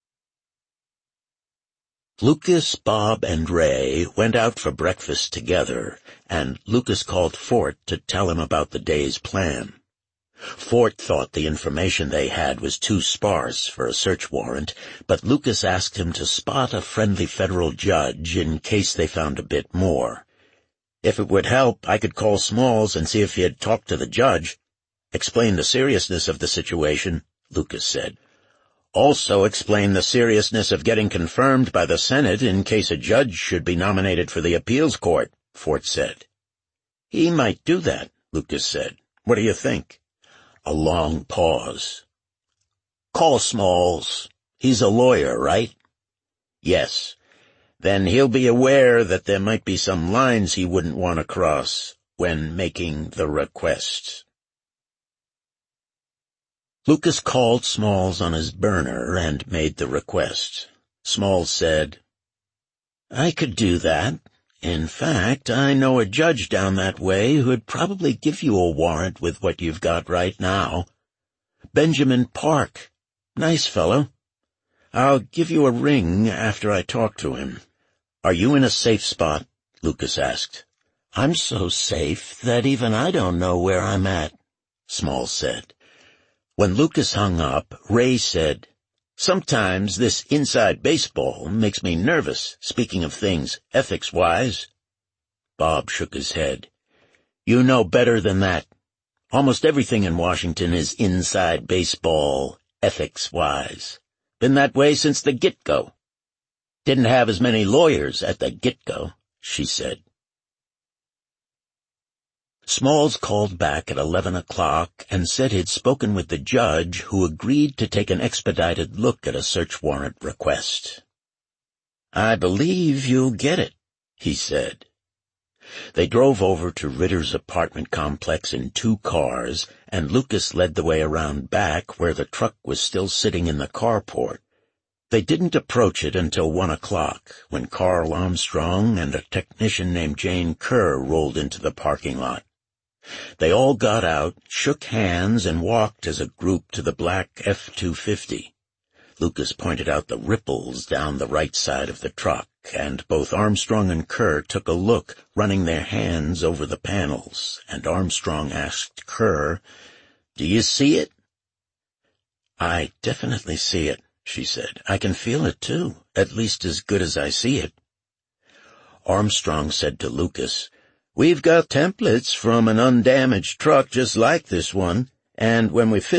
Lucas, Bob, and Ray went out for breakfast together, and Lucas called Fort to tell him about the day's plan. Fort thought the information they had was too sparse for a search warrant, but Lucas asked him to spot a friendly federal judge in case they found a bit more. If it would help, I could call Smalls and see if he had talked to the judge. Explain the seriousness of the situation, Lucas said. Also explain the seriousness of getting confirmed by the Senate in case a judge should be nominated for the appeals court, Fort said. He might do that, Lucas said. What do you think? A long pause. Call Smalls. He's a lawyer, right? Yes. Then he'll be aware that there might be some lines he wouldn't want to cross when making the request. Lucas called Smalls on his burner and made the request. Smalls said, I could do that. In fact, I know a judge down that way who'd probably give you a warrant with what you've got right now. Benjamin Park. Nice fellow. I'll give you a ring after I talk to him. Are you in a safe spot? Lucas asked. I'm so safe that even I don't know where I'm at, Smalls said. When Lucas hung up, Ray said, Sometimes this inside baseball makes me nervous, speaking of things ethics-wise. Bob shook his head. You know better than that. Almost everything in Washington is inside baseball, ethics-wise. Been that way since the get-go. Didn't have as many lawyers at the get-go, she said. Smalls called back at eleven o'clock and said he'd spoken with the judge, who agreed to take an expedited look at a search warrant request. I believe you'll get it, he said. They drove over to Ritter's apartment complex in two cars, and Lucas led the way around back where the truck was still sitting in the carport. They didn't approach it until one o'clock, when Carl Armstrong and a technician named Jane Kerr rolled into the parking lot. They all got out, shook hands, and walked as a group to the black F two fifty. Lucas pointed out the ripples down the right side of the truck, and both Armstrong and Kerr took a look, running their hands over the panels, and Armstrong asked Kerr, Do you see it? I definitely see it, she said. I can feel it too, at least as good as I see it. Armstrong said to Lucas, "We've got templates from an undamaged truck just like this one, and when we fit